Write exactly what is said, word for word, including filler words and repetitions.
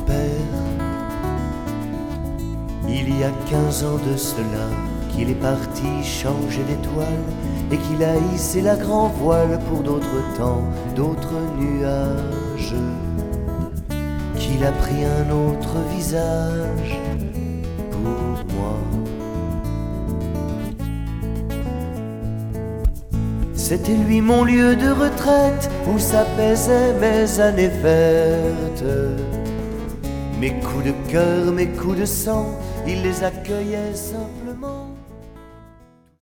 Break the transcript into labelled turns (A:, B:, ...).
A: père, il y a quinze ans de cela, qu'il est parti changer d'étoile et qu'il a hissé la grand voile pour d'autres temps, d'autres nuages, qu'il a pris un autre visage pour moi. C'était lui mon lieu de retraite où s'apaisaient mes années vertes. Mes coups de cœur, mes coups de sang, il les accueillait simplement.